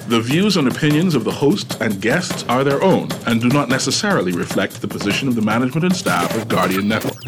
The views and opinions of the hosts and guests are their own and do not necessarily reflect the position of the management and staff of Guardian Network.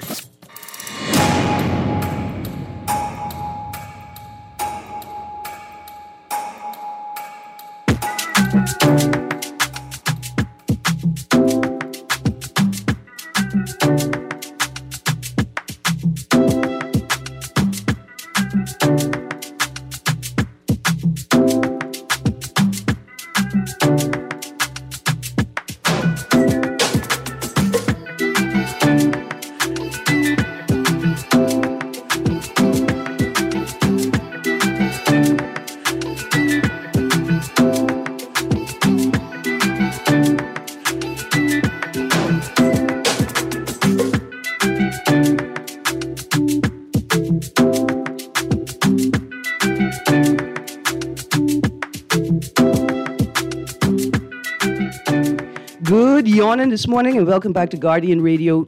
This morning, and welcome back to Guardian Radio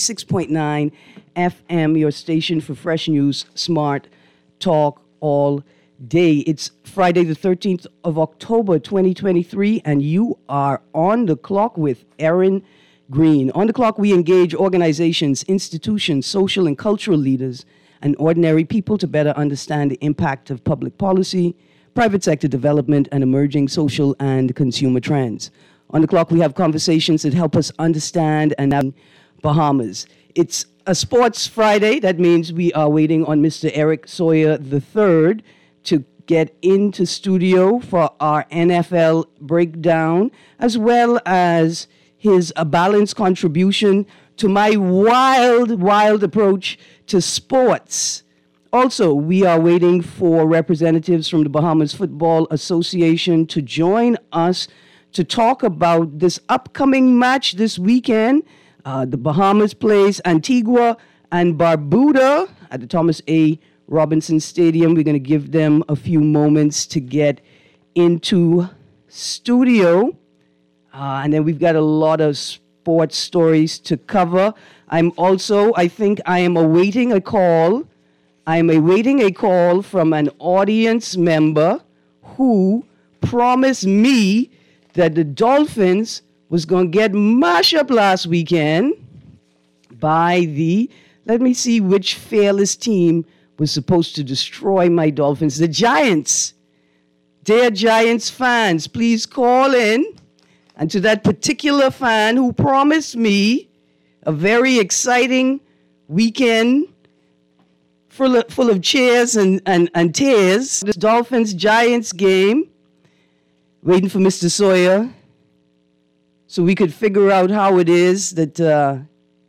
96.9 FM, your station for fresh news, smart talk all day. It's Friday the 13th of October 2023, and you are on the clock with Erin Green. On the clock, we engage organizations, institutions, social and cultural leaders, and ordinary people to better understand the impact of public policy, private sector development, and emerging social and consumer trends. On the clock, we have conversations that help us understand and Bahamas. It's a sports Friday. That means we are waiting on Mr. Eric Sawyer III to get into studio for our NFL breakdown, as well as his balanced contribution to my wild approach to sports. Also, we are waiting for representatives from the Bahamas Football Association to join us to talk about this upcoming match this weekend. The Bahamas plays Antigua and Barbuda at the Thomas A. Robinson Stadium. We're going to give them a few moments to get into studio. And then we've got a lot of sports stories to cover. I am awaiting a call. I'm awaiting a call from an audience member who promised me that the Dolphins was going to get mashed up last weekend by let me see which fearless team was supposed to destroy my Dolphins. The Giants. Dear Giants fans, please call in. And to that particular fan who promised me a very exciting weekend full of cheers and tears, this Dolphins-Giants game, waiting for Mr. Sawyer so we could figure out how it is that the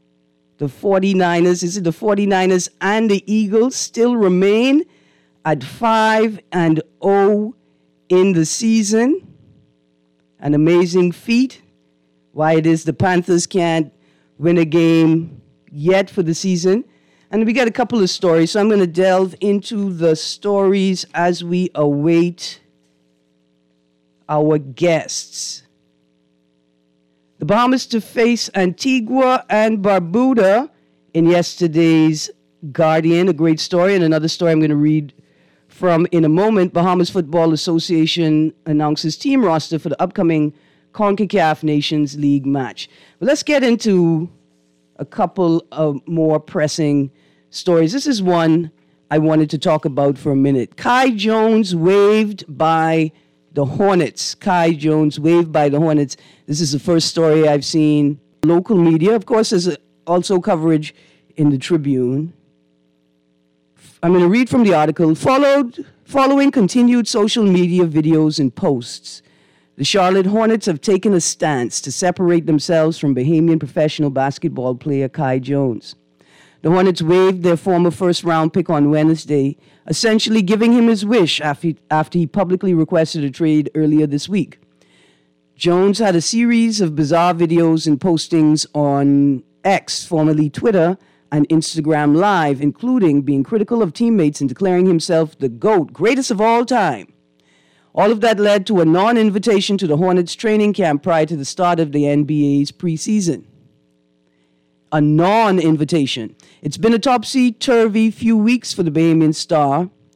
49ers and the Eagles still remain at 5-0 in the season. An amazing feat. Why it is the Panthers can't win a game yet for the season. And we got a couple of stories, so I'm going to delve into the stories as we await our guests. The Bahamas to face Antigua and Barbuda in yesterday's Guardian, a great story, and another story I'm going to read from in a moment. Bahamas Football Association announces team roster for the upcoming CONCACAF Nations League match. But let's get into a couple of more pressing stories. This is one I wanted to talk about for a minute. Kai Jones waived by the Hornets. Kai Jones waived by the Hornets. This is the first story I've seen. Local media, of course, there's also coverage in the Tribune. I'm going to read from the article. Following continued social media videos and posts, the Charlotte Hornets have taken a stance to separate themselves from Bahamian professional basketball player Kai Jones. The Hornets waived their former first-round pick on Wednesday, essentially giving him his wish after he publicly requested a trade earlier this week. Jones had a series of bizarre videos and postings on X, formerly Twitter, and Instagram Live, including being critical of teammates and declaring himself the GOAT, greatest of all time. All of that led to a non-invitation to the Hornets training camp prior to the start of the NBA's preseason. A non-invitation. It's been a topsy-turvy few weeks for the Bahamian star.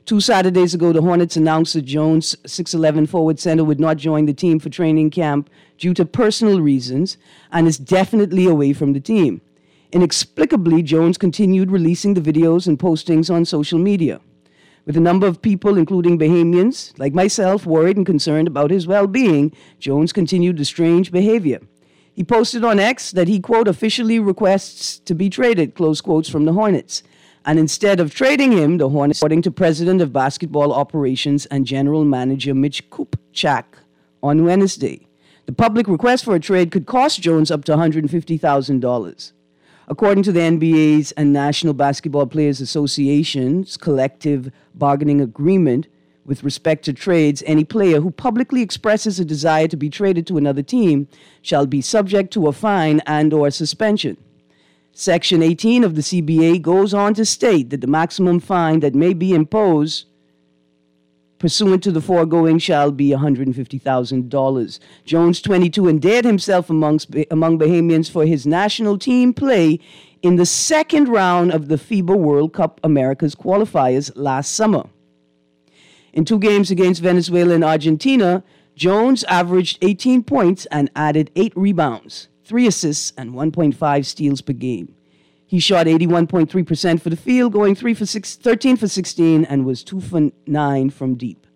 2 Saturdays ago, the Hornets announced that Jones, 6'11" forward center, would not join the team for training camp due to personal reasons and is definitely away from the team. Inexplicably, Jones continued releasing the videos and postings on social media, with a number of people, including Bahamians like myself, worried and concerned about his well-being. Jones continued the strange behavior. He posted on X that he, quote, officially requests to be traded, close quotes, from the Hornets. And instead of trading him, the Hornets, according to President of Basketball Operations and General Manager Mitch Kupchak on Wednesday, the public request for a trade could cost Jones up to $150,000. According to the NBA's and National Basketball Players Association's collective bargaining agreement with respect to trades, any player who publicly expresses a desire to be traded to another team shall be subject to a fine and/or suspension. Section 18 of the CBA goes on to state that the maximum fine that may be imposed pursuant to the foregoing shall be $150,000. Jones, 22, endeared himself among Bahamians for his national team play in the second round of the FIBA World Cup Americas qualifiers last summer. In 2 games against Venezuela and Argentina, Jones averaged 18 points and added 8 rebounds, 3 assists, and 1.5 steals per game. He shot 81.3% for the field, going 13 for 16, and was 2 for 9 from deep.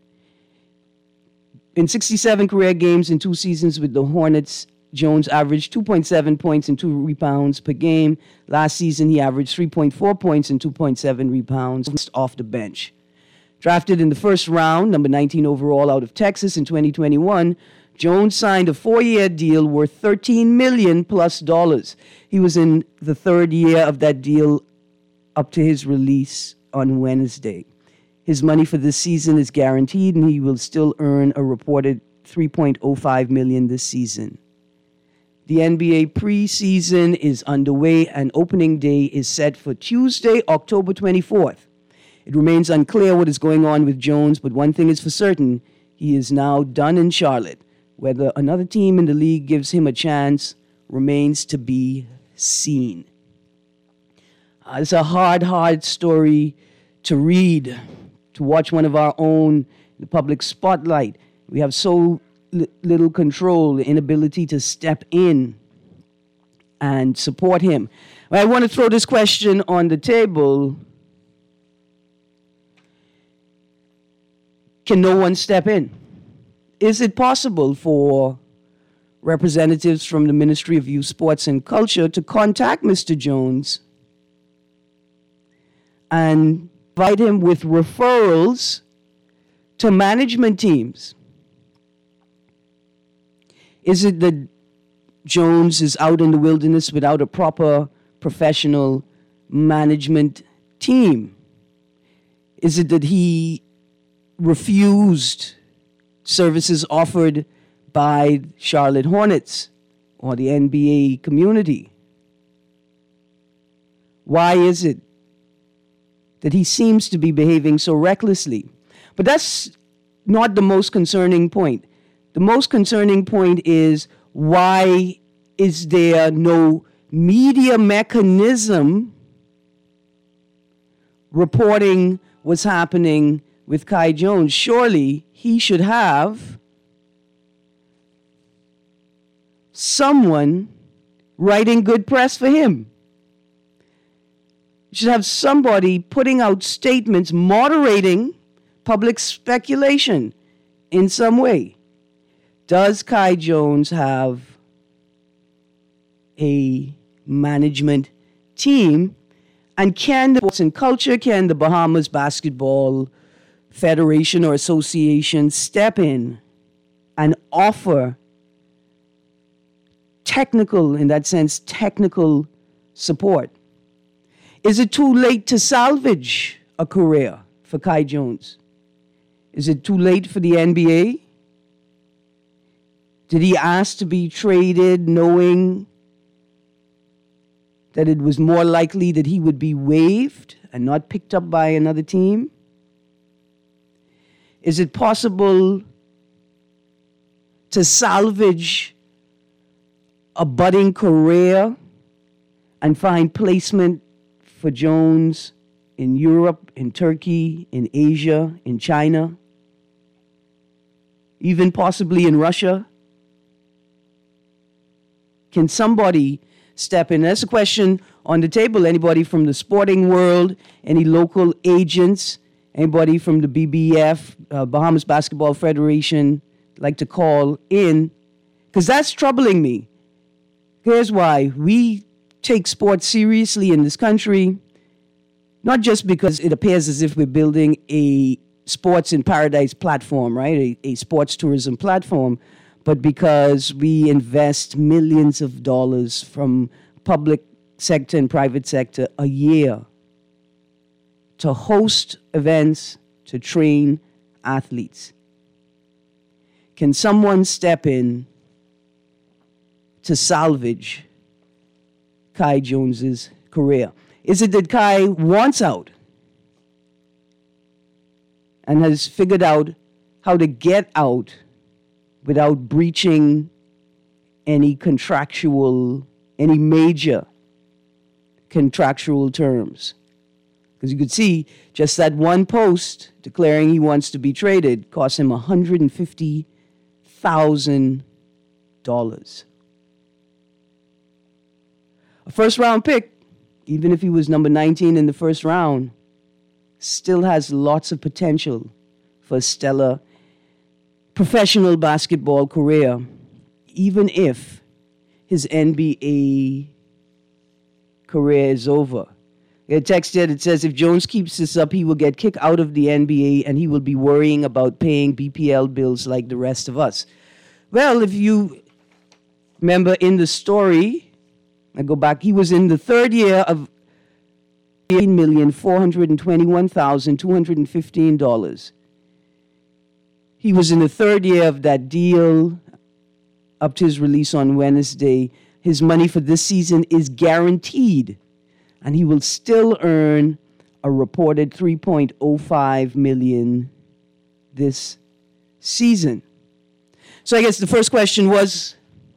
In 67 career games in 2 seasons with the Hornets, Jones averaged 2.7 points and 2 rebounds per game. Last season, he averaged 3.4 points and 2.7 rebounds off the bench. Drafted in the first round, number 19 overall out of Texas in 2021, Jones signed a 4-year deal worth $13 million plus. He was in the 3rd year of that deal up to his release on Wednesday. His money for this season is guaranteed, and he will still earn a reported $3.05 million this season. The NBA preseason is underway, and opening day is set for Tuesday, October 24th. It remains unclear what is going on with Jones, but one thing is for certain: he is now done in Charlotte. Whether another team in the league gives him a chance remains to be seen. It's a hard story to read, to watch one of our own in the public spotlight. We have so little control, the inability to step in and support him. I want to throw this question on the table. Can no one step in? Is it possible for representatives from the Ministry of Youth, Sports, and Culture to contact Mr. Jones and provide him with referrals to management teams? Is it that Jones is out in the wilderness without a proper professional management team? Is it that he refused services offered by Charlotte Hornets or the NBA community? Why is it that he seems to be behaving so recklessly? But that's not the most concerning point. The most concerning point is, why is there no media mechanism reporting what's happening with Kai Jones? Surely he should have someone writing good press for him. You should have somebody putting out statements, moderating public speculation in some way. Does Kai Jones have a management team? And can the Sports and Culture, can the Bahamas Basketball Federation or Association step in and offer technical, in that sense, technical support? Is it too late to salvage a career for Kai Jones? Is it too late for the NBA? Did he ask to be traded knowing that it was more likely that he would be waived and not picked up by another team? Is it possible to salvage a budding career and find placement for Jones in Europe, in Turkey, in Asia, in China, even possibly in Russia? Can somebody step in? That's a question on the table. Anybody from the sporting world, any local agents, anybody from the BBF, Bahamas Basketball Federation, like to call in? Because that's troubling me. Here's why. We take sports seriously in this country, not just because it appears as if we're building a sports in paradise platform, right? A sports tourism platform, but because we invest millions of dollars from public sector and private sector a year to host events, to train athletes. Can someone step in to salvage Kai Jones's career? Is it that Kai wants out and has figured out how to get out without breaching any major contractual terms? Because you could see just that one post declaring he wants to be traded cost him $150,000. A first-round pick, even if he was number 19 in the first round, still has lots of potential for a stellar professional basketball career, even if his NBA career is over. A text here that says if Jones keeps this up, he will get kicked out of the NBA and he will be worrying about paying BPL bills like the rest of us. Well, if you remember in the story, I go back, he was in the third year of $8,421,215. He was in the third year of that deal up to his release on Wednesday. His money for this season is guaranteed, and he will still earn a reported $3.05 million this season. So I guess the first question was,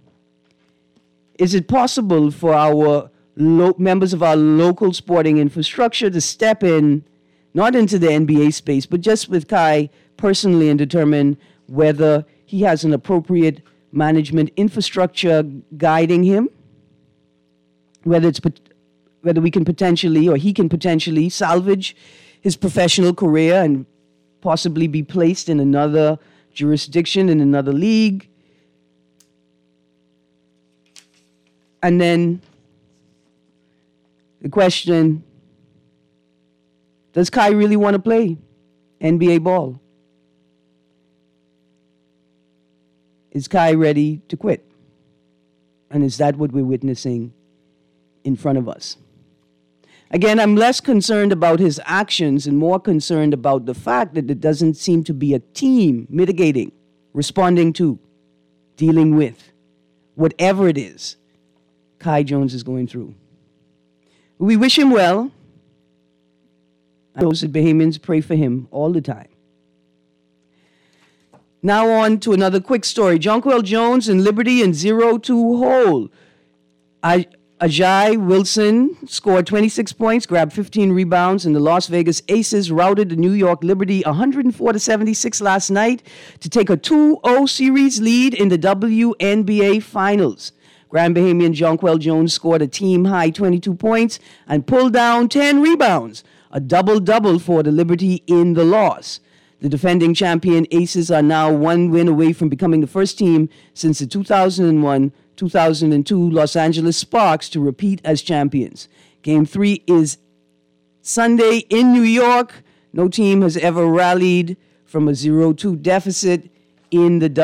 is it possible for our members of our local sporting infrastructure to step in, not into the NBA space, but just with Kai personally and determine whether he has an appropriate management infrastructure guiding him, whether we can potentially, or he can potentially salvage his professional career and possibly be placed in another jurisdiction, in another league. And then the question, does Kai really want to play NBA ball? Is Kai ready to quit? And is that what we're witnessing in front of us? Again, I'm less concerned about his actions and more concerned about the fact that there doesn't seem to be a team mitigating, responding to, dealing with whatever it is Kai Jones is going through. We wish him well. Those at Bahamians pray for him all the time. Now on to another quick story. Jonquel Jones and Liberty in 0-2 hole. Ajay Wilson scored 26 points, grabbed 15 rebounds, and the Las Vegas Aces routed the New York Liberty 104-76 last night to take a 2-0 series lead in the WNBA Finals. Grand Bahamian Jonquel Jones scored a team-high 22 points and pulled down 10 rebounds, a double-double for the Liberty in the loss. The defending champion Aces are now one win away from becoming the first team since the 2001-2002 Los Angeles Sparks to repeat as champions. Game 3 is Sunday in New York. No team has ever rallied from a 0-2 deficit in the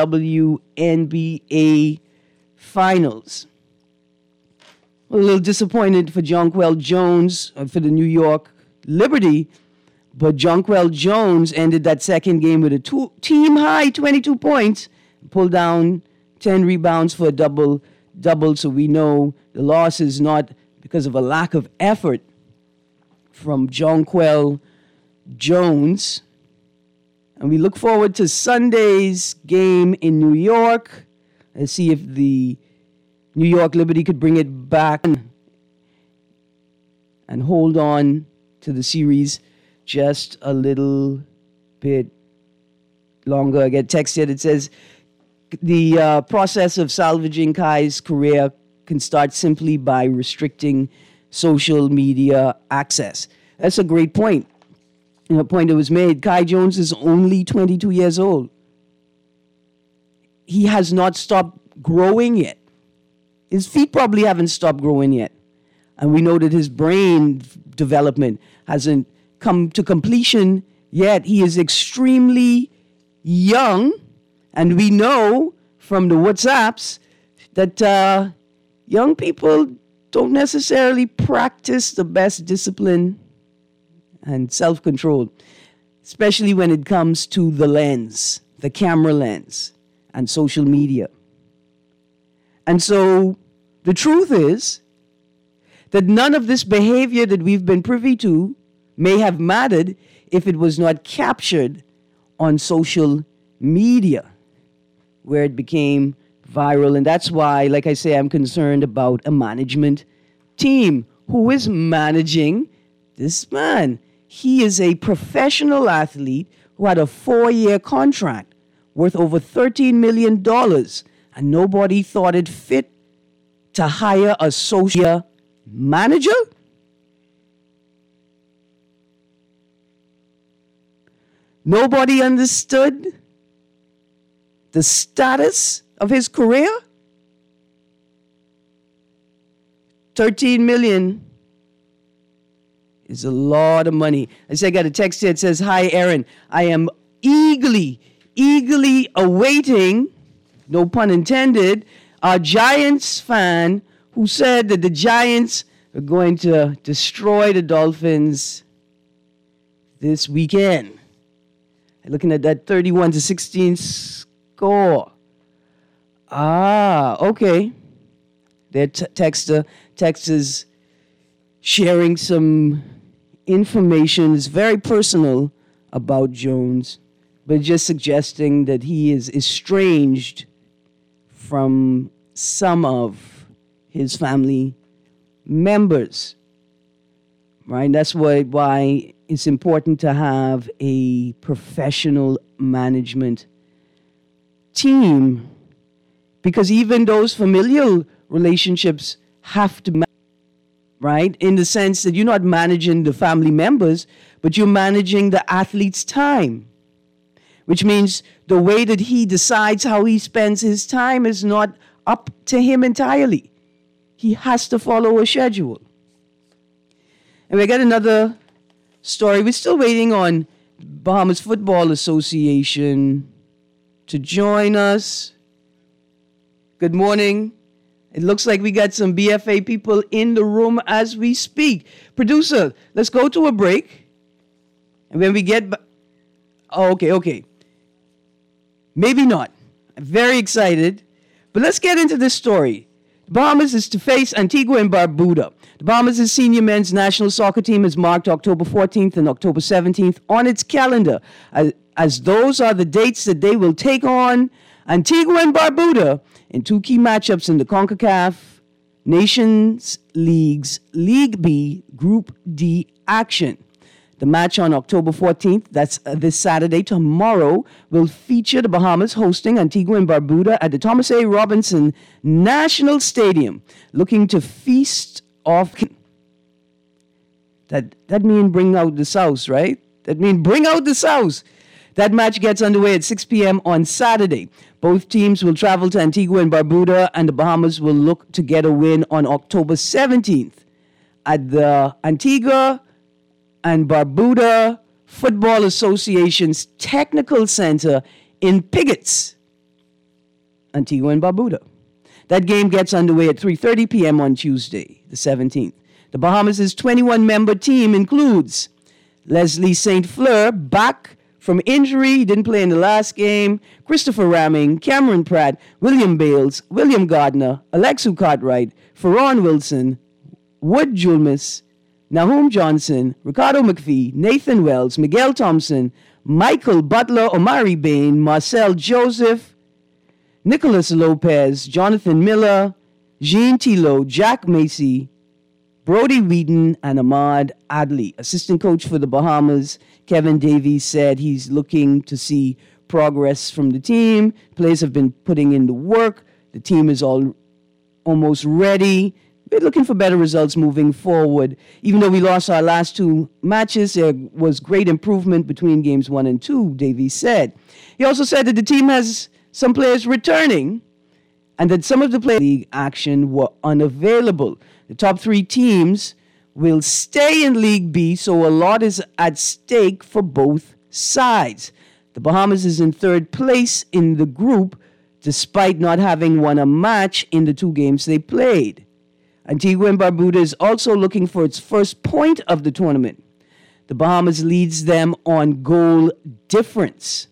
WNBA Finals. A little disappointed for Jonquel Jones, for the New York Liberty, but Jonquel Jones ended that second game with a team-high 22 points, pulled down 10 rebounds for a double-double, so we know the loss is not because of a lack of effort from Jonquel Jones. And we look forward to Sunday's game in New York. Let's see if the New York Liberty could bring it back and hold on to the series just a little bit longer. I get text here that says the process of salvaging Kai's career can start simply by restricting social media access. That's a great point. A point that was made. Kai Jones is only 22 years old. He has not stopped growing yet. His feet probably haven't stopped growing yet. And we know that his brain development hasn't come to completion yet. He is extremely young. And we know from the WhatsApps that young people don't necessarily practice the best discipline and self-control, especially when it comes to the lens, the camera lens, and social media. And so the truth is that none of this behavior that we've been privy to may have mattered if it was not captured on social media, where it became viral. And that's why, like I say, I'm concerned about a management team. Who is managing this man? He is a professional athlete who had a 4-year contract worth over $13 million, and nobody thought it fit to hire a social manager? Nobody understood the status of his career? $13 million is a lot of money. I got a text here that says, "Hi, Aaron. I am eagerly awaiting, no pun intended, a Giants fan who said that the Giants are going to destroy the Dolphins this weekend." Looking at that 31-16 score. Okay. Their texters sharing some information. Is very personal about Jones, but just suggesting that he is estranged from some of his family members. Right? That's why it's important to have a professional management team, because even those familial relationships have to, right? In the sense that you're not managing the family members, but you're managing the athlete's time, which means the way that he decides how he spends his time is not up to him entirely. He has to follow a schedule. And we got another story. We're still waiting on Bahamas Football Association to join us. Good morning. It looks like we got some BFA people in the room as we speak. Producer, let's go to a break. And when we get back... Okay. Maybe not. I'm very excited. But let's get into this story. The Bahamas is to face Antigua and Barbuda. The Bahamas' senior men's national soccer team has marked October 14th and October 17th on its calendar, as those are the dates that they will take on Antigua and Barbuda in two key matchups in the CONCACAF Nations League's League B Group D action. The match on October 14th, that's this Saturday, tomorrow, will feature the Bahamas hosting Antigua and Barbuda at the Thomas A. Robinson National Stadium, looking to feast off... That mean bring out the South, right? That mean bring out the South. That match gets underway at 6 p.m. on Saturday. Both teams will travel to Antigua and Barbuda, and the Bahamas will look to get a win on October 17th at the Antigua and Barbuda Football Association's Technical Center in Pigotts, Antigua and Barbuda. That game gets underway at 3:30 p.m. on Tuesday, the 17th. The Bahamas' 21-member team includes Leslie St. Fleur, back from injury. He didn't play in the last game. Christopher Ramming, Cameron Pratt, William Bales, William Gardner, Alexu Cartwright, Ferron Wilson, Wood Julmus, Nahum Johnson, Ricardo McPhee, Nathan Wells, Miguel Thompson, Michael Butler, Omari Bain, Marcel Joseph, Nicholas Lopez, Jonathan Miller, Jean Tilo, Jack Macy, Brody Wheaton and Ahmad Adli. Assistant coach for the Bahamas, Kevin Davies, said he's looking to see progress from the team. Players have been putting in the work. The team is almost ready. We're looking for better results moving forward. Even though we lost our last two matches, there was great improvement between games 1 and 2, Davies said. He also said that the team has some players returning and that some of the league action were unavailable. The top 3 teams will stay in League B, so a lot is at stake for both sides. The Bahamas is in 3rd place in the group, despite not having won a match in the 2 games they played. Antigua and Barbuda is also looking for its first point of the tournament. The Bahamas leads them on goal difference,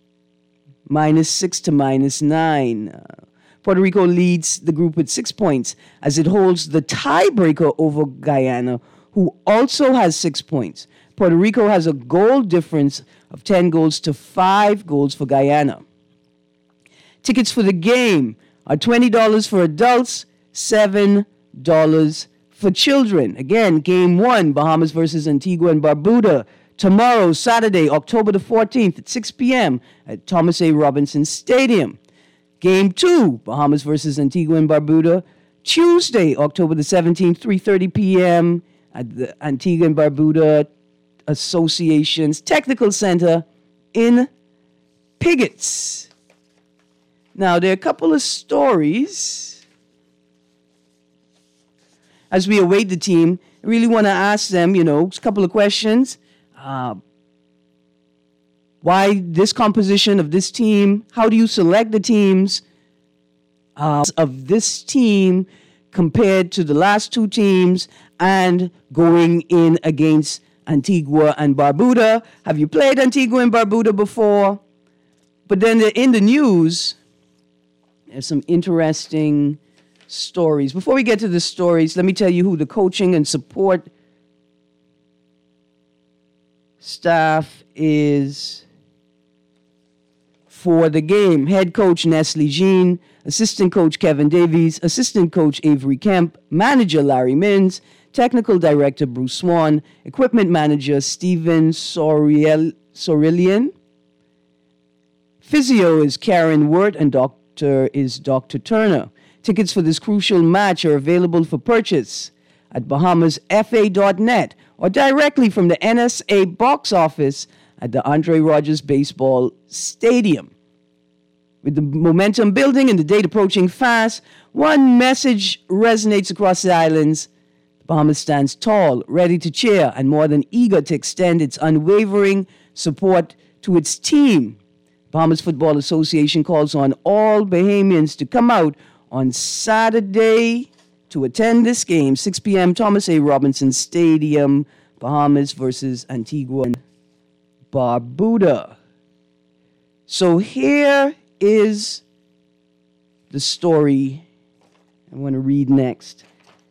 -6 to -9. Puerto Rico leads the group with 6 points as it holds the tiebreaker over Guyana, who also has 6 points. Puerto Rico has a goal difference of 10 goals to 5 goals for Guyana. Tickets for the game are $20 for adults, $7 for children. Again, Game 1, Bahamas versus Antigua and Barbuda, tomorrow, Saturday, October the 14th at 6 p.m. at Thomas A. Robinson Stadium. Game 2, Bahamas versus Antigua and Barbuda, Tuesday, October the 17th, 3:30 p.m. at the Antigua and Barbuda Association's Technical Center in Pigots. Now, there are a couple of stories. As we await the team, I really want to ask them, a couple of questions. Why this composition of this team? How do you select the teams of this team compared to the last 2 teams and going in against Antigua and Barbuda? Have you played Antigua and Barbuda before? But then in the news, there's some interesting stories. Before we get to the stories, let me tell you who the coaching and support staff is for the game. Head coach Nestle Jean, assistant coach Kevin Davies, assistant coach Avery Kemp, manager Larry Mins, technical director Bruce Swan, equipment manager Stephen Sorelian, physio is Karen Wirt, and doctor is Dr. Turner. Tickets for this crucial match are available for purchase at bahamasfa.net or directly from the NSA box office at the Andre Rogers Baseball Stadium. With the momentum building and the date approaching fast, one message resonates across the islands. The Bahamas stands tall, ready to cheer, and more than eager to extend its unwavering support to its team. Bahamas Football Association calls on all Bahamians to come out on Saturday to attend this game, 6 p.m., Thomas A. Robinson Stadium, Bahamas versus Antigua and Barbuda. So here is the story I want to read next.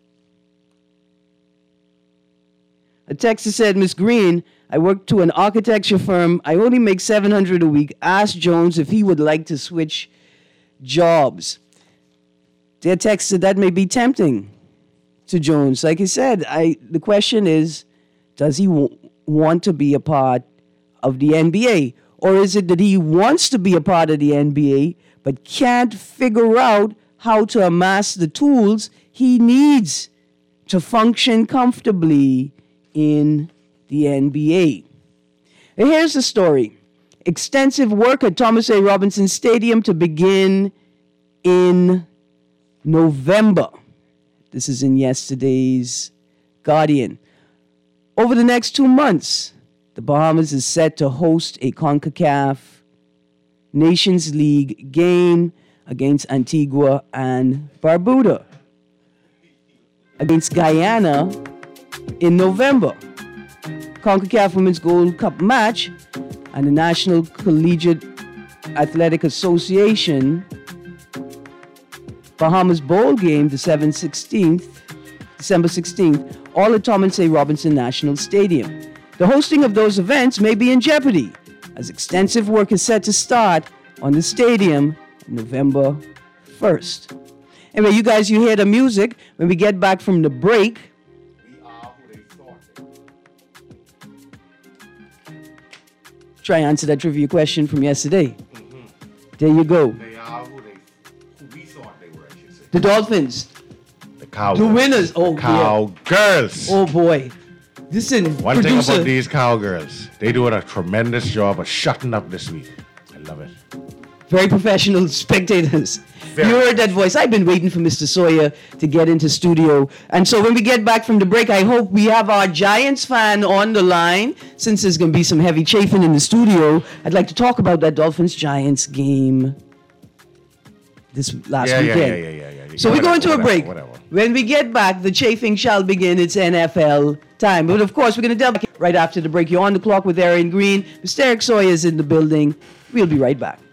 A texter said, Miss Green, I work to an architecture firm. I only make $700 a week. Ask Jones if he would like to switch jobs. Their text said that may be tempting to Jones. Like I said, the question is, does he want to be a part of the NBA? Or is it that he wants to be a part of the NBA but can't figure out how to amass the tools he needs to function comfortably in the NBA? Here's the story. Extensive work at Thomas A. Robinson Stadium to begin in November. This is in yesterday's Guardian. Over the next 2 months, the Bahamas is set to host a CONCACAF Nations League game against Antigua and Barbuda, against Guyana in November. CONCACAF Women's Gold Cup match and the National Collegiate Athletic Association Bahamas Bowl game, December 16th, all at Thomas A. Robinson National Stadium. The hosting of those events may be in jeopardy, as extensive work is set to start on the stadium November 1st. Anyway, you guys, you hear the music. When we get back from the break, try and answer that trivia question from yesterday. There you go. They are who we thought they were, I should say. The Dolphins, The Cowgirls. the winners. Oh, Cowgirls. oh boy. Listen, One thing producer. about these Cowgirls, they doing a tremendous job of shutting up this week. I love it. Very professional spectators. Very. You heard that voice. I've been waiting for Mr. Sawyer to get into studio. And so when we get back from the break, I hope we have our Giants fan on the line. Since there's going to be some heavy chafing in the studio, I'd like to talk about that Dolphins-Giants game this last weekend. Yeah. So we go into a break. Whatever. When we get back, the chafing shall begin. It's NFL time. But of course, we're going to delve right after the break. You're on the clock with Aaron Green. Mr. Eric Sawyer is in the building. We'll be right back.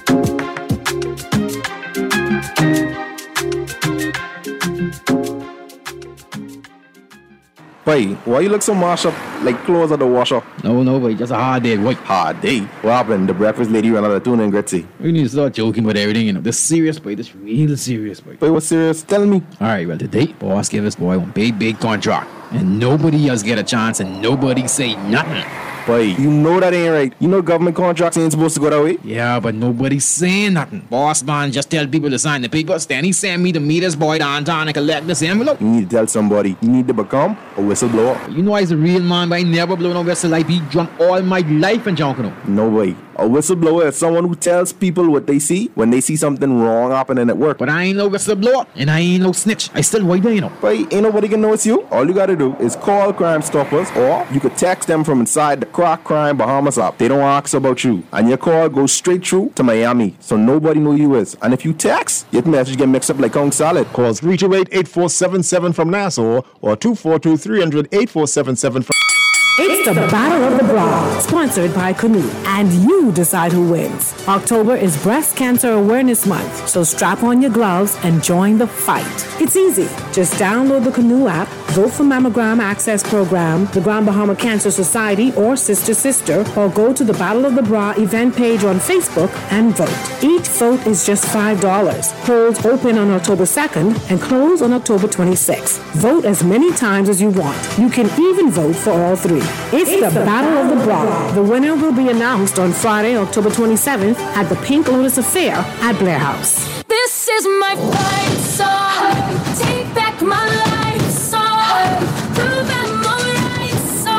Boy, why you look so mashed up like clothes at the washer? No, boy, just a hard day. What? Hard day. What happened? The breakfast lady ran out of tuna and gritty. We need to start joking about everything, you know. This serious, boy. This real serious, boy. Boy, what's serious? Tell me. All right, well, today, boss gave us, boy, one big contract. And nobody else get a chance and nobody say nothing. Boy, you know that ain't right. You know government contracts ain't supposed to go that way. Yeah, but nobody's saying nothing. Boss man just tell people to sign the papers. Then he send me to meet his boy downtown and collect this envelope. You need to tell somebody. You need to become a whistleblower. You know I's a real man, but I never blow no whistle. I be drunk all my life and junk, you know. No way. A whistleblower is someone who tells people what they see when they see something wrong happening at work. But I ain't no whistleblower and I ain't no snitch. I still white there, you know. Boy, ain't nobody can know it's you. All you gotta do is call Crime Stoppers, or you could text them from inside the Crack Crime Bahamas app. They don't ask about you, and your call goes straight through to Miami, so nobody know you is. And if you text, your message get mixed up like Kong salad. Call 328-8477 from Nassau or 242-300-8477 from... It's the Battle of the Bra, sponsored by Canoe, and you decide who wins. October is Breast Cancer Awareness Month, so strap on your gloves and join the fight. It's easy. Just download the Canoe app, vote for Mammogram Access Program, the Grand Bahama Cancer Society, or Sister, or go to the Battle of the Bra event page on Facebook and vote. Each vote is just $5. Polls open on October 2nd and close on October 26th. Vote as many times as you want. You can even vote for all three. It's the Battle of the Bra. The winner will be announced on Friday, October 27th at the Pink Lotus Affair at Blair House. This is my fight song. Take back my life song. Prove I'm alright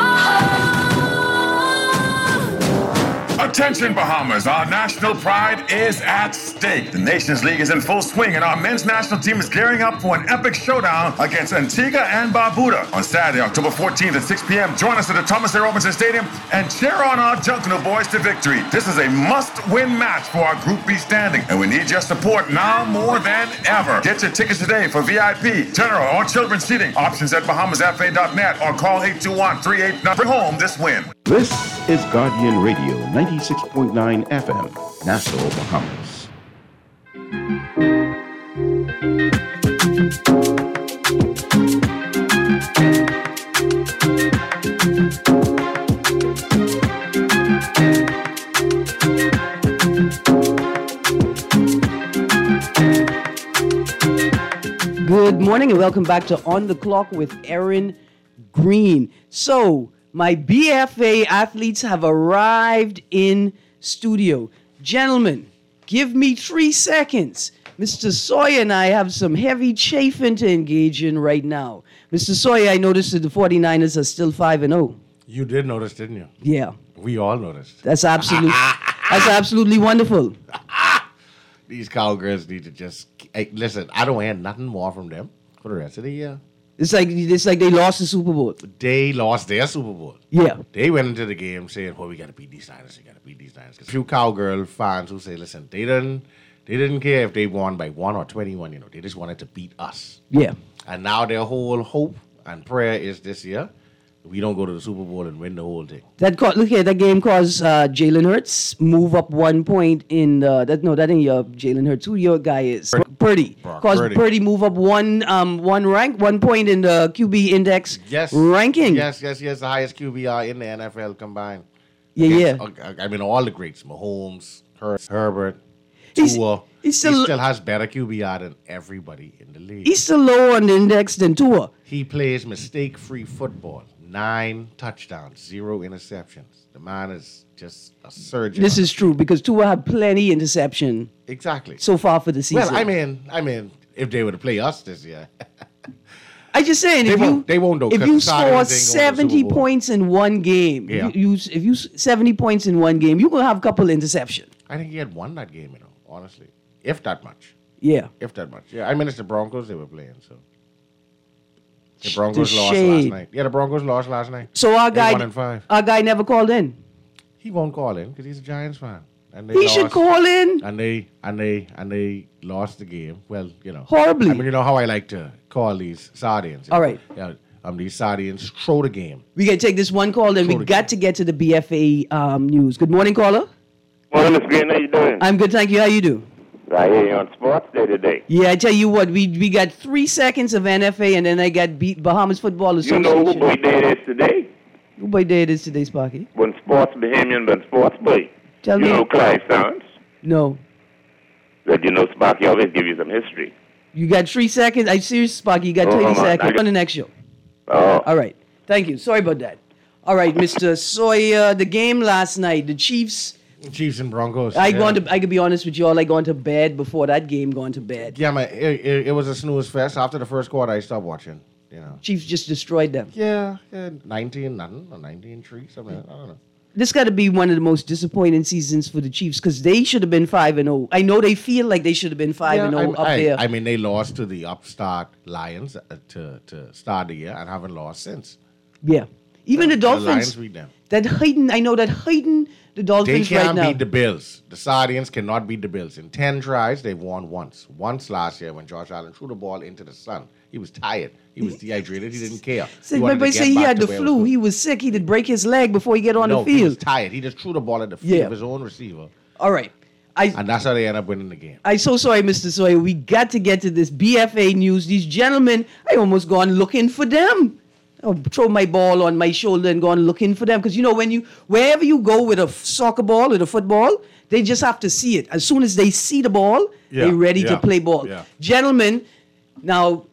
song. Attention, Bahamas. Our national pride is at stake. The Nations League is in full swing, and our men's national team is gearing up for an epic showdown against Antigua and Barbuda on Saturday, October 14th at 6 p.m. Join us at the Thomas A. Robinson Stadium and cheer on our Junkanoo boys to victory. This is a must-win match for our Group B standing, and we need your support now more than ever. Get your tickets today for VIP, general, or children's seating. Options at bahamasfa.net or call 821-389. Bring home this win. This is Guardian Radio 96.9 FM, Nassau, Bahamas. Good morning and welcome back to On the Clock with Aaron Green. So, my BFA athletes have arrived in studio. Gentlemen, give me 3 seconds. Mr. Sawyer and I have some heavy chafing to engage in right now. Mr. Sawyer, I noticed that the 49ers are still 5-0. You did notice, didn't you? Yeah, We all noticed. that's absolutely wonderful. These Cowgirls need to just... Hey, listen, I don't want nothing more from them for the rest of the year. It's like they lost the Super Bowl. They lost their Super Bowl. Yeah. They went into the game saying, well, we got to beat these Niners. We got to beat these Niners. A few Cowgirl fans who say, listen, they didn't care if they won by 1 or 21. You know, they just wanted to beat us. Yeah. And now their whole hope and prayer is this year, we don't go to the Super Bowl and win the whole thing. Look here, that game caused Jalen Hurts move up 1 point in that ain't your Jalen Hurts. Who your guy is? Purdy. Caused Purdy move up one point in the QB index ranking. Yes, the highest QBR in the NFL combined. Yeah. I mean, all the greats, Mahomes, Herbert, He's Tua. he still has better QBR than everybody in the league. He's still lower on the index than Tua. He plays mistake-free football. 9 touchdowns, 0 interceptions. The man is just a surgeon. This is true because Tua had plenty interception exactly so far for the season. Well, I mean, if they were to play us this year, I just saying, they won't though. If you score 70 points in one game, Yeah. if you 70 points in one game, you're gonna have a couple interceptions. I think he had won that game, honestly, if that much. Yeah. If that much. Yeah, I mean, it's the Broncos they were playing, so. The Broncos The lost shade. last night. Yeah, the Broncos lost last night. So our They're guy, 1-5. our guy never called in. He won't call in because he's a Giants fan. And they He should lost. call in. And they lost the game. Well, Horribly. I mean, you know how I like to call these sardines. All right. Yeah, these sardines throw the game. We can take this one call, then we got to get to the BFA news. Good morning, caller. Morning, Miss Green. How you doing? I'm good, thank you. How you do? I hear you on Sports Day today. Yeah, I tell you what, we got 3 seconds of NFA, and then I got Bahamas Football You Association. know who boy day it is today? Who boy day it is today, Sparky? When Sports Bahamian, when Sports Boy. Tell you me. know Clive Sounds? No. But you know Sparky always give you some history. You got 3 seconds. I'm serious, Sparky. You got Oh, 30 hold on. seconds on the next show. Oh. All right. Thank you. Sorry about that. All right, Mr. Sawyer, the game last night, the Chiefs. Chiefs and Broncos. I could be honest with you all. I gone to bed before that game. Gone to bed. Yeah, man, it was a snooze fest. After the first quarter, I stopped watching. Chiefs just destroyed them. Yeah, 19-0 or 19-3, something. I don't know. This got to be one of the most disappointing seasons for the Chiefs because they should have been 5-0. I know they feel like they should have been 5-0 up there. I mean, they lost to the upstart Lions to start the year and haven't lost since. Yeah. Even the Dolphins. Lions beat them. I know that hiding the They Dolphins can't right now. beat the Bills. The Sardians cannot beat the Bills. In 10 tries, they've won once. Once last year when Josh Allen threw the ball into the sun. He was tired. He was dehydrated. He didn't care. So my boy say he had the flu. He was sick. He did break his leg before he get on the field. He was tired. He just threw the ball at the feet of his own receiver. All right. And that's how they end up winning the game. I'm so sorry, Mr. Sawyer. We got to get to this BFA news. These gentlemen, I almost gone looking for them. I'll throw my ball on my shoulder and gone looking for them. Because, wherever you go with a soccer ball, with a football, they just have to see it. As soon as they see the ball, they're ready to play ball. Yeah. Gentlemen, now,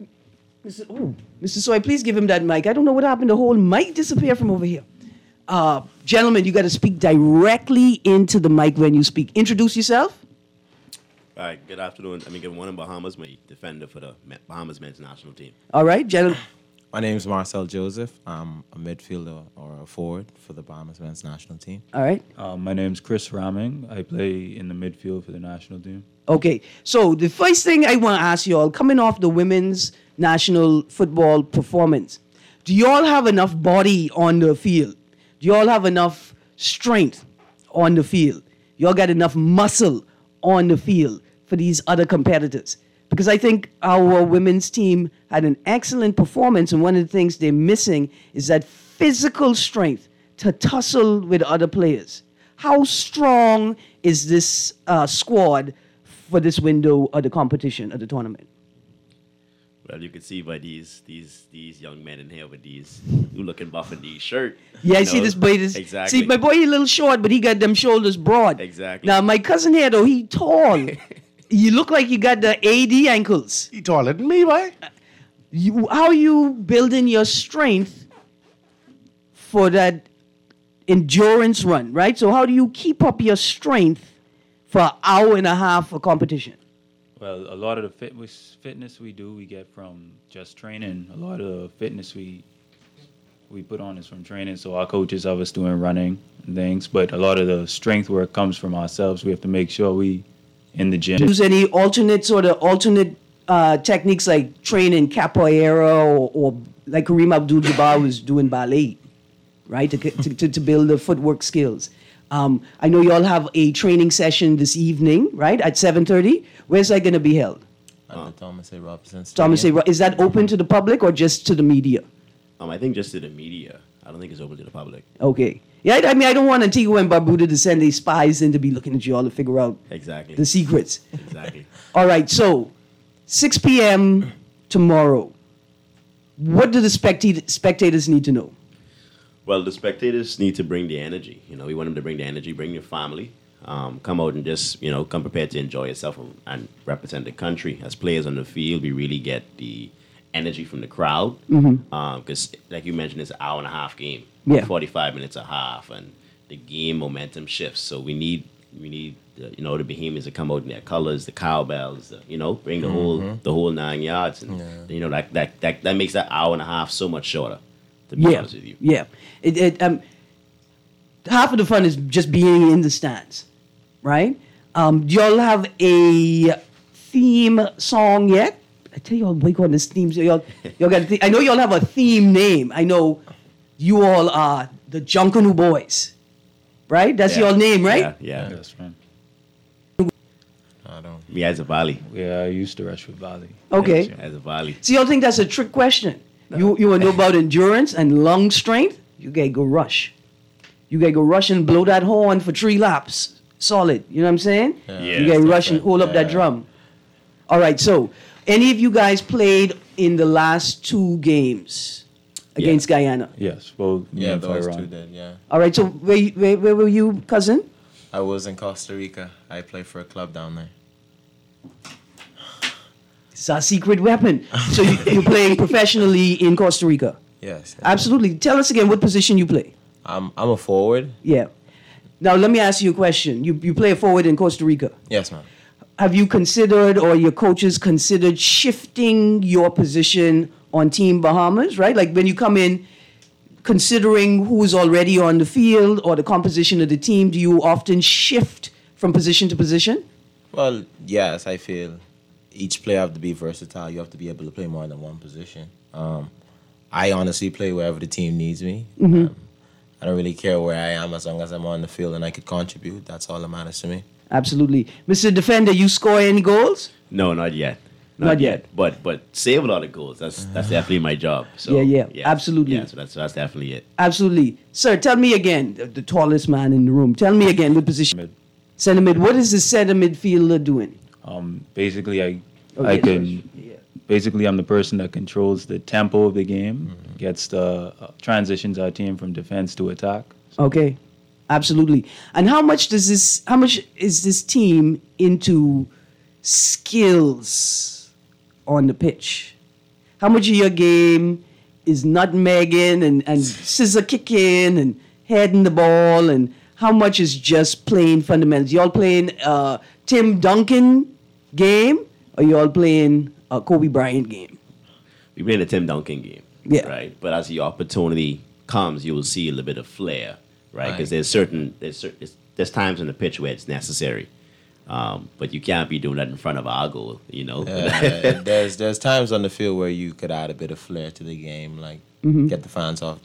Mr. Sawyer, please give him that mic. I don't know what happened. The whole mic disappeared from over here. Gentlemen, you got to speak directly into the mic when you speak. Introduce yourself. All right, good afternoon. Good morning, Bahamas. My defender for the Bahamas men's national team. All right, gentlemen. My name is Marcel Joseph. I'm a midfielder or a forward for the Bahamas men's national team. All right. My name's Chris Raming. I play in the midfield for the national team. Okay, so the first thing I want to ask you all, coming off the women's national football performance, do you all have enough body on the field? Do you all have enough strength on the field? You all got enough muscle on the field for these other competitors? Because I think our women's team had an excellent performance, and one of the things they're missing is that physical strength to tussle with other players. How strong is this squad for this window of the competition, of the tournament? Well, you can see by these young men in here with these you looking buff in these shirt. Yeah, I see this boy. Exactly. See, my boy, he a little short, but he got them shoulders broad. Exactly. Now, my cousin here, though, he tall. You look like you got the AD ankles. He taller than me, boy. How you building your strength for that endurance run, right? So how do you keep up your strength for an hour and a half of competition? Well, a lot of the fitness we do, we get from just training. A lot of the fitness we put on is from training. So our coaches have us doing running and things, but a lot of the strength work comes from ourselves. We have to make sure we in the gym. Use any alternate techniques like training capoeira or like Kareem Abdul-Jabbar was doing ballet, right? To build the footwork skills. I know you all have a training session this evening, right? At 7:30. Where's that going to be held? At the Thomas A. Robinson Stadium. Thomas A. Is that open to the public or just to the media? I think just to the media. I don't think it's open to the public. Okay. Yeah, I don't want Antigua and Barbuda to send their spies in to be looking at you all to figure out exactly the secrets. Exactly. All right, so 6 p.m. tomorrow. What do the spectators need to know? Well, the spectators need to bring the energy. We want them to bring the energy, bring your family. Come out and just, come prepared to enjoy yourself and represent the country. As players on the field, we really get the energy from the crowd. Mhm. Because, like you mentioned, it's an hour and a half game. Yeah. 45 minutes a half, and the game momentum shifts. So we need the Behemoths to come out in their colors, the cowbells, bring the whole 9 yards, and that makes that hour and a half so much shorter. To be honest with you. Yeah. Half of the fun is just being in the stands, right? Do y'all have a theme song yet? I tell y'all, wake on this theme. So y'all got. I know y'all have a theme name. I know you all are the Junkanoo Boys, right? That's your name, right? Yeah. That's right. Yeah, as a volley. Yeah, I used to rush with volley. Okay. As a volley. So y'all think that's a trick question? You want to know about endurance and lung strength? You gotta go rush. You gotta go rush and blow that horn for 3 laps, solid. You know what I'm saying? Yeah. You gotta rush and hold up that drum. All right. So, any of you guys played in the last 2 games against Guyana? Yes. Well, Yeah, me and those Tyron. two did, yeah. All right. So, where were you, cousin? I was in Costa Rica. I played for a club down there. It's our secret weapon. So you're playing professionally in Costa Rica? Yes. Absolutely. Tell us again what position you play. I'm a forward. Yeah. Now let me ask you a question. You play a forward in Costa Rica. Yes, ma'am. Have you considered, or your coaches considered, shifting your position on Team Bahamas? Right, like when you come in, considering who's already on the field or the composition of the team, do you often shift from position to position? Well, yes, I feel each player have to be versatile. You have to be able to play more than one position. I honestly play wherever the team needs me. Mhm. I don't really care where I am as long as I'm on the field and I could contribute. That's all that matters to me. Absolutely. Mr. Defender, you score any goals? No, not yet. Not yet. But save a lot of goals. That's definitely my job. So Yeah, absolutely. Yeah, so that's definitely it. Absolutely. Sir, tell me again, the tallest man in the room, tell me again what position. Center mid. What is the center midfielder doing? Basically, I Okay, can. Basically, I'm the person that controls the tempo of the game, gets the transitions our team from defense to attack. Okay, absolutely. And how much is this team into skills on the pitch? How much of your game is nutmegging and scissor kicking and heading the ball, and how much is just plain fundamentals? Y'all playing Tim Duncan game, or y'all playing a Kobe Bryant game? We played a Tim Duncan game. Yeah. Right. But as the opportunity comes, you will see a little bit of flair, right? Because there's times on the pitch where it's necessary. But you can't be doing that in front of our goal, There's times on the field where you could add a bit of flair to the game, like Mhm. get the fans off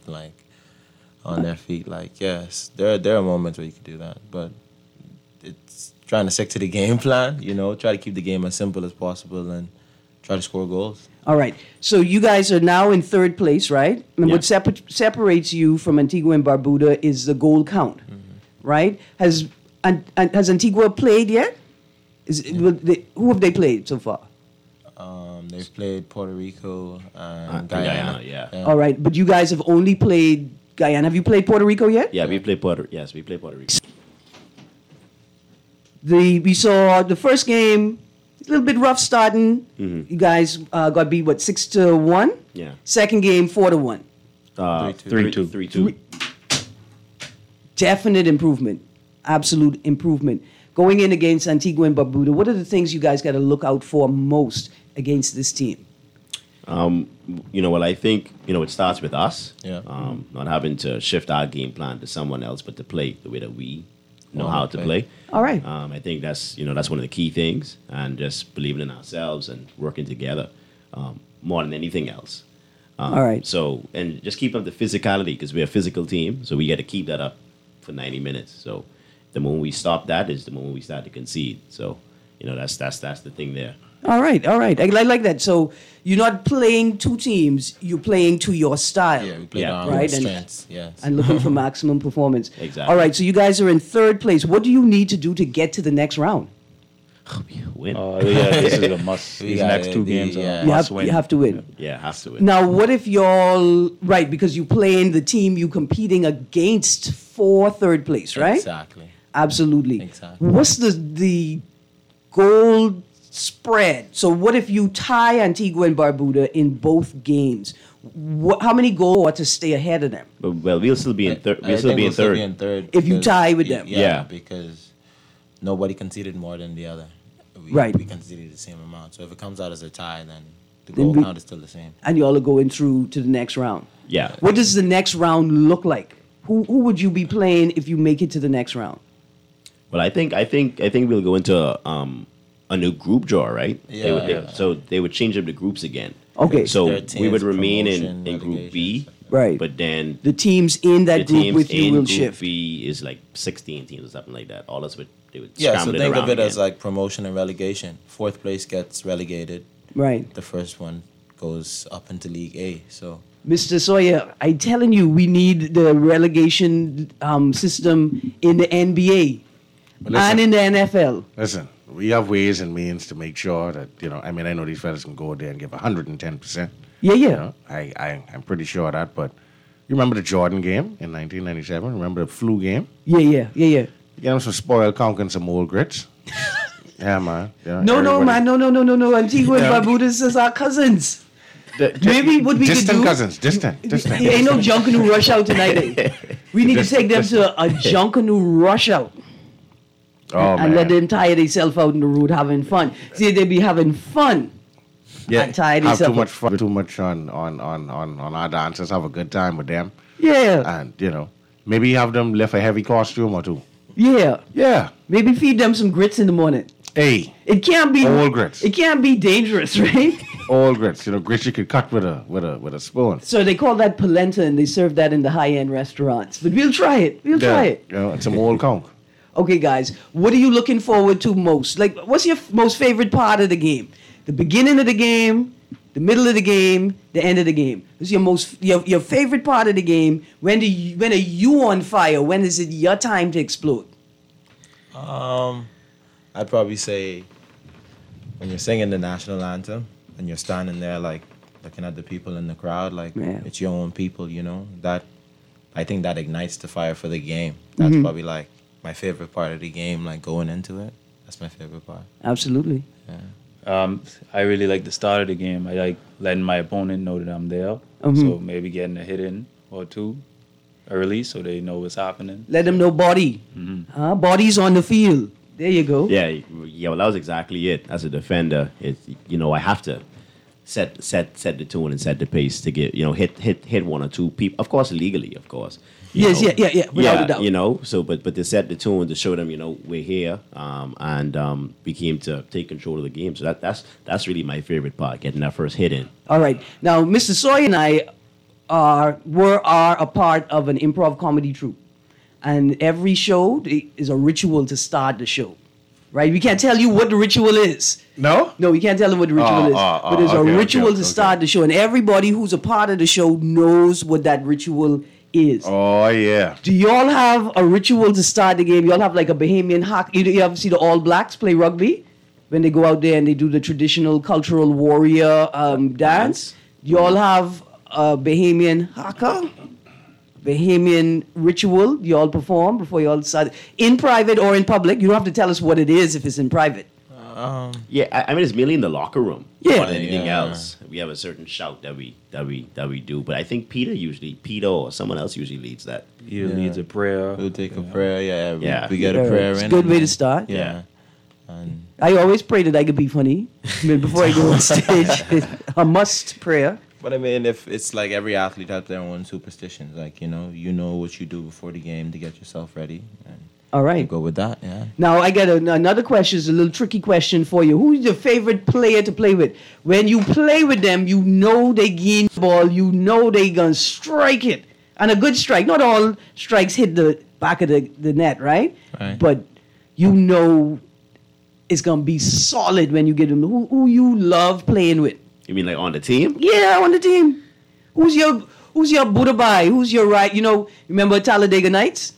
on their feet. Like, yes, there are moments where you could do that, but it's trying to stick to the game plan. Try to keep the game as simple as possible and try to score goals. All right. So you guys are now in 3rd place, right? And what separates you from Antigua and Barbuda is the goal count, right? Has Antigua played yet? Who have they played so far? They've played Puerto Rico and Guyana. Yeah. All right, but you guys have only played Guyana. Have you played Puerto Rico yet? Yeah, we play Puerto Rico. We saw the first game, a little bit rough starting. Mhm. You guys got beat 6-1. Yeah. Second game 4-1. 3-2. 3-2. Definite improvement, absolute improvement. Going in against Antigua and Barbuda, what are the things you guys got to look out for most against this team? Well, I think, it starts with us. Yeah. Not having to shift our game plan to someone else, but to play the way that we know Wanna how to play. play. All right. I think that's one of the key things, and just believing in ourselves and working together more than anything else. All right. So, and just keep up the physicality, because we're a physical team, so we got to keep that up for 90 minutes. So the moment we stop that is the moment we start to concede. So, that's the thing there. All right. I like that. So you're not playing 2 teams, you're playing to your style. Yeah, we play our own right? strengths. Yes. And looking for maximum performance. Exactly. All right, so you guys are in 3rd place. What do you need to do to get to the next round? Win. This is a must. We These got next it, 2 games are You must have, win. you have to win. Yeah, have to win. Now, what if y'all, right, because you playing the team you competing against for 3rd place, right? Exactly. Absolutely. Exactly. What's the goal spread. So what if you tie Antigua and Barbuda in both games? How many goals to stay ahead of them? Well, we'll still be in third. We'll still be in third. If you tie with them. Yeah. Because nobody conceded more than the other. Right. We conceded the same amount. So if it comes out as a tie, then the Then goal count is still the same. And y'all are going through to the next round. Yeah. What does the next round look like? Who would you be playing if you make it to the next round? Well, I think we'll go into a new group draw, right? Yeah. So they would change up the groups again. Okay. So Their we teams, would remain promotion, in Group B. Right. But then The teams in that the group teams with you in will Group shift. B is like 16 teams or something like that. All us would they would Yeah, so scramble think around of it again. as like promotion and relegation. Fourth place gets relegated. Right. The first one goes up into League A. So Mr. Sawyer, I'm telling you, we need the relegation system in the NBA But listen, and in the NFL. Listen, we have ways and means to make sure that, I mean, I know these fellas can go there and give 110%. Yeah, yeah. You know, I'm pretty sure of that, but you remember the Jordan game in 1997? Remember the flu game? Yeah. You get them some spoiled conch and some old grits. Yeah, man. Yeah, No, everybody- no. Antigua and Yeah. Barbuda is our cousins. Maybe what we could distant do... cousins, distant. There ain't no Junkanoo rush out tonight. Eh? We need to take them to a Junkanoo rush out. Oh, and let man. them tire themselves out in the road having fun. See, they be having fun. Yeah, and tire have too themselves much out. fun, too much on our dancers. Have a good time with them. Yeah. And, maybe have them lift a heavy costume or two. Yeah. Yeah. Maybe feed them some grits in the morning. Hey. It can't be Old grits. It can't be dangerous, right? All grits. Grits you could cut with a spoon. So they call that polenta, and they serve that in the high-end restaurants. But we'll try it. We'll try it. And some old conch. Okay, guys, what are you looking forward to most? Like, what's your most favorite part of the game? The beginning of the game, the middle of the game, the end of the game. What's your favorite part of the game? When are you on fire? When is it your time to explode? I'd probably say when you're singing the national anthem and you're standing there like looking at the people in the crowd, like it's your own people, that I think that ignites the fire for the game. That's Mhm. probably like my favorite part of the game, like going into it. That's my favorite part. Absolutely. I really like the start of the game. I like letting my opponent know that I'm there. Mhm. So maybe getting a hit in or two early so they know what's happening. Let them know body. Body's on the field. There you go. Yeah. Well, that was exactly it. As a defender, I have to set the tone and set the pace to get hit one or two people. Of course, legally, of course. Yes, yeah, without a doubt. So but to set the tone to show them, we're here, and we came to take control of the game. So that's really my favorite part, getting that first hit in. All right. Now, Mr. Sawyer and I are a part of an improv comedy troupe. And every show is a ritual to start the show. Right? We can't tell you what the ritual is. No? No, we can't tell them what the ritual is. But there's a ritual to start the show. And everybody who's a part of the show knows what that ritual is. Oh, yeah. Do y'all have a ritual to start the game? Y'all have like a Bahamian hockey. You ever see the All Blacks play rugby? When they go out there and they do the traditional cultural warrior dance? Y'all have a Bahamian haka? Bahamian ritual y'all perform before y'all start? In private or in public? You don't have to tell us what it is if it's in private. Yeah, I mean it's mainly in the locker room. Yeah. More than anything Yeah. else, we have a certain shout that we do. But I think Peter or someone else usually leads that. Either leads a prayer. We'll take a prayer, Yeah. We get a prayer It's in. a good way to start. Yeah. I always pray that I could be funny. I mean, before I go on stage, it's a must prayer. But I mean, if it's like every athlete has their own superstitions, like, you know what you do before the game to get yourself ready. And All right. go with that, yeah. Now, I got another question. It's a little tricky question for you. Who's your favorite player to play with? When you play with them, you know they gain the ball. You know they going to strike it. And a good strike. Not all strikes hit the back of the net, right? Right. But you know it's going to be solid when you get them. Who you love playing with? You mean like on the team? Yeah, on the team. Who's your Buddha Bai? Who's your right? Remember Talladega Nights?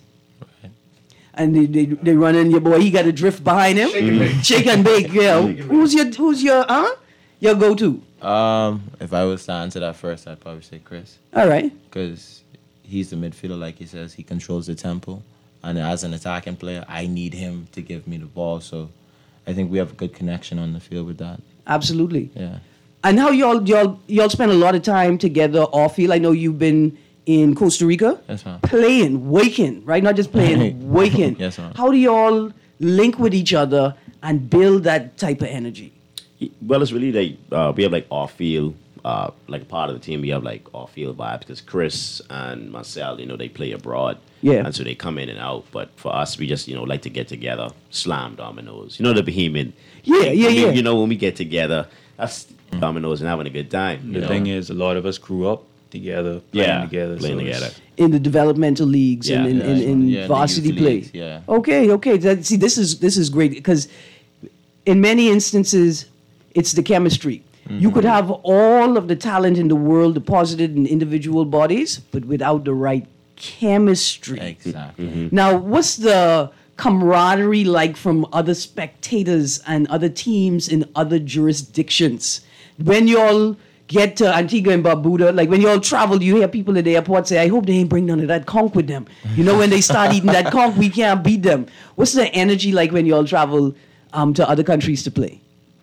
And they run in your boy. He got a drift behind him. Shake and bake. Yeah. Who's your go-to? If I was to answer that first, I'd probably say Chris. All right. Because he's the midfielder, like he says. He controls the tempo. And as an attacking player, I need him to give me the ball. So I think we have a good connection on the field with that. Absolutely. Yeah. And how y'all spend a lot of time together off field. I know you've been in Costa Rica Yes, ma'am. playing, waking, right? Not just playing, waking. Yes, ma'am. How do y'all link with each other and build that type of energy? Well, it's really like we have like off field, like a part of the team. We have like off field vibes because Chris and Marcel, they play abroad. Yeah. And so they come in and out. But for us, we just like to get together, slam dominoes. The Bohemian. Yeah. When we get together, that's dominoes and having a good time. The thing is, a lot of us grew up together, playing together. playing so it's- together. In the developmental leagues Yeah. and in Yeah, the varsity youth play. leagues, yeah. Okay. See, this is great because in many instances, it's the chemistry. You could have all of the talent in the world deposited in individual bodies, but without the right chemistry. Exactly. Now, what's the camaraderie like from other spectators and other teams in other jurisdictions? When y'all get to Antigua and Barbuda, like when y'all travel, you hear people at the airport say, I hope they ain't bring none of that conch with them. When they start eating that conch, we can't beat them. What's the energy like when y'all travel to other countries to play?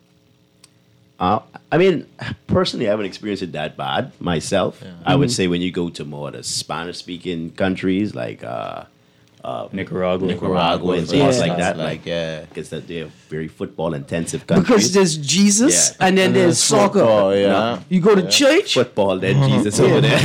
I mean, personally, I haven't experienced it that bad myself. I would say when you go to more the Spanish-speaking countries like Nicaragua. and things like that, yeah. because they're very football-intensive countries. Because there's Jesus Yeah. and then there's soccer. football, yeah. You go to church Football, then Jesus over there.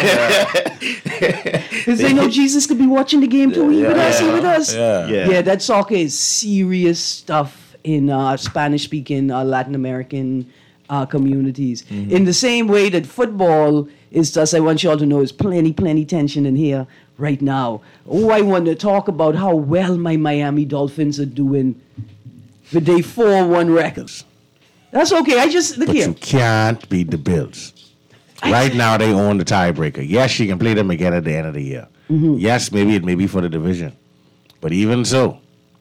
because they know Jesus could be watching the game too. He with us. Yeah. Yeah. That soccer is serious stuff in Spanish-speaking Latin American communities. In the same way that football is to us, I want you all to know, is plenty tension in here right now. Oh, I want to talk about how well my Miami Dolphins are doing with their 4-1 records. That's okay. I just, look But here. you can't beat the Bills. Right now, they own the tiebreaker. Yes, you can play them again at the end of the year. Yes, maybe it may be for the division. But even so,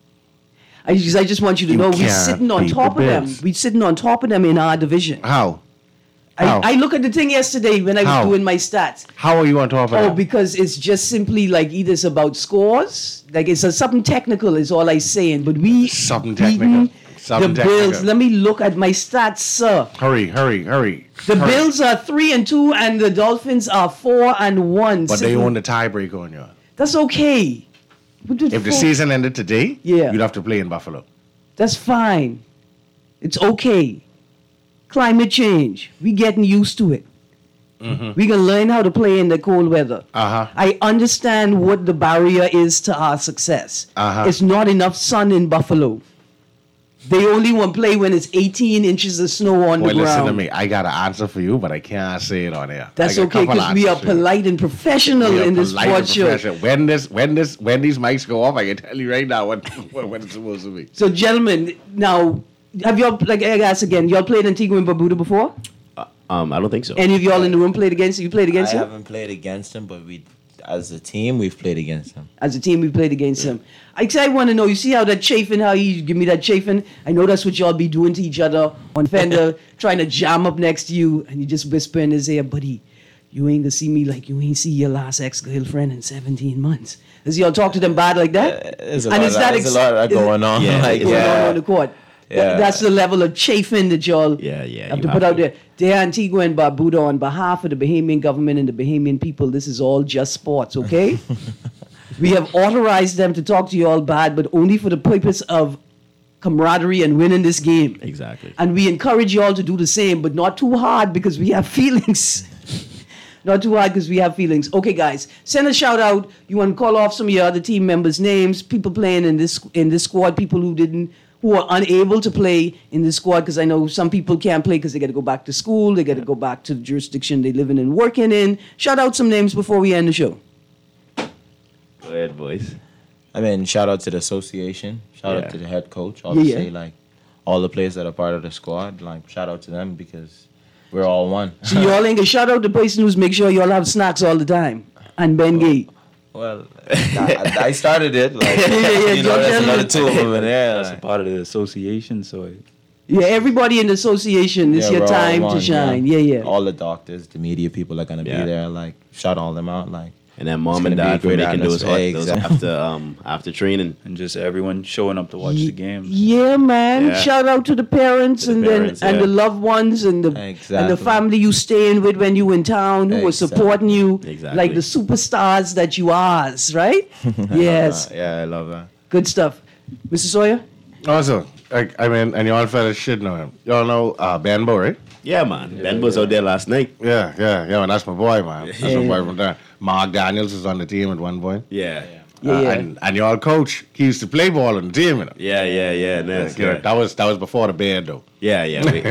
I just want you to You know we're can't sitting on beat top the of them. Bills. We're sitting on top of them in our division. how? How? I look at the thing yesterday when I was How? doing my stats. How are you on top of Oh, that? because it's just simply like either it's about scores, like it's something technical is all I'm saying. But we Something beaten technical. Something the Bills. technical. Let me look at my stats, sir. Hurry. The Hurry. Bills are 3-2 and the Dolphins are 4-1. But they Sitting- own the tiebreaker on you. That's okay. If the season ended today, Yeah. you'd have to play in Buffalo. That's fine. It's okay. Climate change. We getting used to it. We can learn how to play in the cold weather. Uh-huh. I understand what the barrier is to our success. Uh-huh. It's not enough sun in Buffalo. They only want to play when it's 18 inches of snow on Boy, the listen ground. to me. I got an answer for you, but I can't say it on air. That's I got a okay couple because we are answers for you. polite and professional We are in this polite and sports show. professional. When these mics go off, I can tell you right now what it's supposed to be. So, gentlemen, now, have y'all, like I asked again, y'all played Antigua and Barbuda before? I don't think so. Any of y'all in the room played against him? You played against I him? haven't played against him, but as a team, we've played against him. As a team, we played against him. I want to know, you see how that chafing, how you give me that chafing? I know that's what y'all be doing to each other on Fender, trying to jam up next to you, and you just whisper in his ear, buddy, you ain't gonna see me like you ain't see your last ex-girlfriend in 17 months. Does y'all talk to them bad like that? There's a lot of that going on. Yeah, like, it's Going yeah. on in the court. Yeah. That's the level of chafing that y'all Yeah, have you to put out there. Dear Antigua and Barbuda, on behalf of the Bahamian government and the Bahamian people, this is all just sports, okay? We have authorized them to talk to you all bad, but only for the purpose of camaraderie and winning this game. Exactly. And we encourage you all to do the same, but not too hard because we have feelings. Not too hard because we have feelings. Okay, guys, send a shout out. You want to call off some of your other team members' names, people playing in this squad, people who are unable to play in this squad, because I know some people can't play because they got to go back to school, they got to go back to the jurisdiction they live in and working in. Shout out some names before we end the show. Go ahead, boys. I mean, shout out to the association. Shout Yeah. out to the head coach. Obviously, Yeah. like all the players that are part of the squad. Like shout out to them because we're all one. So y'all ain't gonna shout out the person who's make sure y'all have snacks all the time. And Ben Gate. Well, I started it. Like, Yeah, you know, y'all there's another gentlemen. two of them in there. That's a part of the association, so Yeah, everybody in the association, it's Yeah, your we're all time to one, shine. Yeah, yeah. All the doctors, the media people are gonna Yeah. be there. Like shout all them out. Like And then mom It's and gonna be a dad for great making those atmosphere. after training. And just everyone showing up to watch the games. Yeah, man. Yeah. Shout out to the parents To the and parents, then and yeah. the loved ones and the Exactly. family you staying with when you in town who were Exactly. supporting you Exactly. like the superstars that you are, right? Yes. Yeah, I love that. Good stuff. Mr. Sawyer? Also, I mean, and y'all fellas should know him. Y'all know Benbo, right? Yeah, man. Ben was out there last night. Yeah, and that's my boy, man. That's my boy from there. Mark Daniels was on the team at one point. Yeah. And y'all coach, he used to play ball on the team, you know. Yeah. Nice. Yeah, that was before the bed, though. Yeah.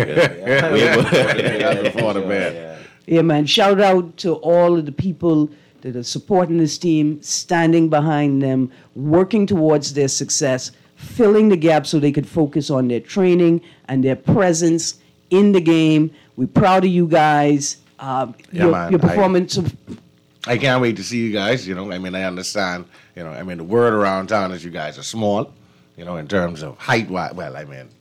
That was before the bed. Yeah, man. Shout out to all of the people that are supporting this team, standing behind them, working towards their success, filling the gap so they could focus on their training and their presence in the game. We're proud of you guys. man, Your performance of I can't wait to see you guys. You know, I mean, I understand. You know, I mean, the word around town is you guys are small. You know, in terms of height. Well, I mean,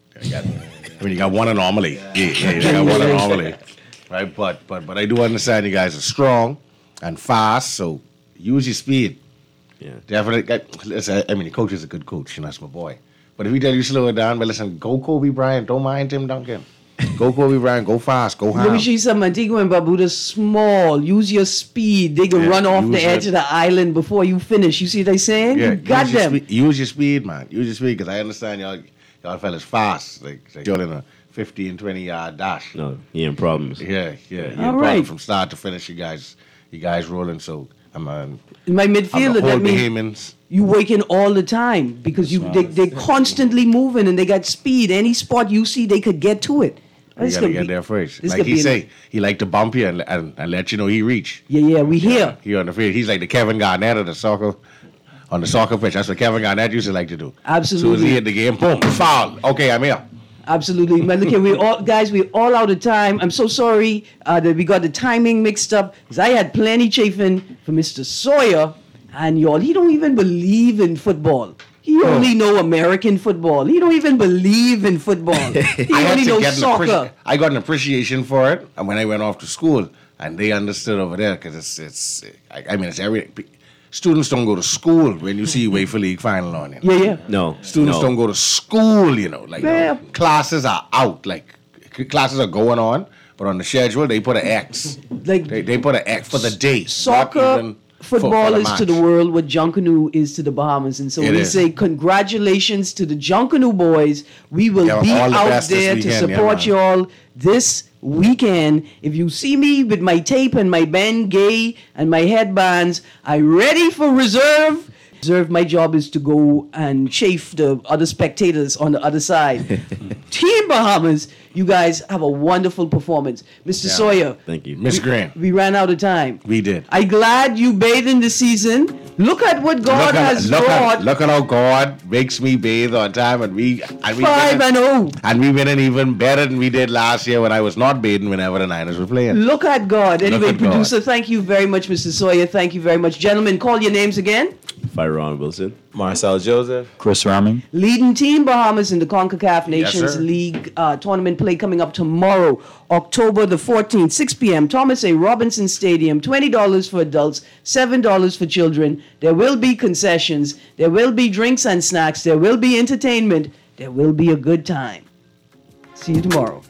you got one anomaly. Yeah, you got one anomaly, right? But I do understand you guys are strong and fast. So use your speed. Yeah, definitely. Listen, I mean, the coach is a good coach. You know, that's my boy. But if he tell you slow it down, but listen, go Kobe Bryant. Don't mind Tim Duncan. Go Kobe Bryant. Go fast. Go Let me hard. show you something. Antigua and Barbuda small. Use your speed. They can run off the use edge it. of the island before you finish. You see what they saying? Yeah, you got use your them. Use your speed, man. Use your speed, because I understand y'all fellas fast. Like you're in a 15, 20-yard dash. No, he in problems. Yeah. You All in problem right. from start to finish. You guys rolling. So I'm In my I'm midfielder, the whole that means Bahamians. you waking all the time because they're constantly moving and they got speed. Any spot you see, they could get to it. You This gotta could get be- there first. this Like could he be an- say, he like to bump you and let you know he reach. Yeah, we here. He on the field. He's like the Kevin Garnett of the soccer. On the soccer pitch. That's what Kevin Garnett used to like to do. Absolutely. As soon as he hit the game, boom, foul. Okay, I'm here. Absolutely, man. Look here, we're all out of time. I'm so sorry that we got the timing mixed up because I had plenty chafing for Mr. Sawyer, and y'all, he don't even believe in football. He only know American football. He don't even believe in football. He only knows soccer. I got an appreciation for it, and when I went off to school, and they understood over there because it's every students don't go to school when you see UEFA League final on. You know? Yeah. No. Students don't go to school. You know, like Yeah. classes are out. Like classes are going on, but on the schedule they put an X. Like they put an X for the day. Soccer, not even football for is to the match. world what Junkanoo is to the Bahamas. And so It we is. say congratulations to the Junkanoo boys. We will Yeah, be all the out best this there to weekend, yeah, support man. y'all this weekend. If you see me with my tape and my Ben Gay and my headbands, I ready for reserve. Reserve, my job is to go and chafe the other spectators on the other side. Team Bahamas, you guys have a wonderful performance. Mr. Yeah. Sawyer. Thank you. Miss Grant. We ran out of time. We did. I'm glad you bathed in the season. Look at what God has brought. Look at how God makes me bathe on time, and we 5-0. and we been even better than we did last year when I was not bathing whenever the Niners were playing. Look at God. Anyway, at God. producer, thank you very much, Mr. Sawyer. Thank you very much. Gentlemen, call your names again. Fyron Wilson. Marcel Joseph. Chris Ramming. Leading Team Bahamas in the CONCACAF Nations sir. League tournament play coming up tomorrow, October the 14th, 6 p.m. Thomas A. Robinson Stadium, $20 for adults, $7 for children. There will be concessions. There will be drinks and snacks. There will be entertainment. There will be a good time. See you tomorrow.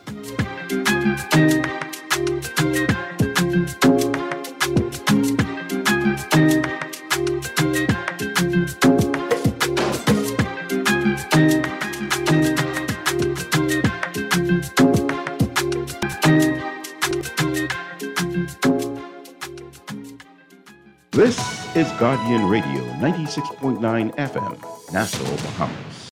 This is Guardian Radio 96.9 FM, Nassau, Bahamas.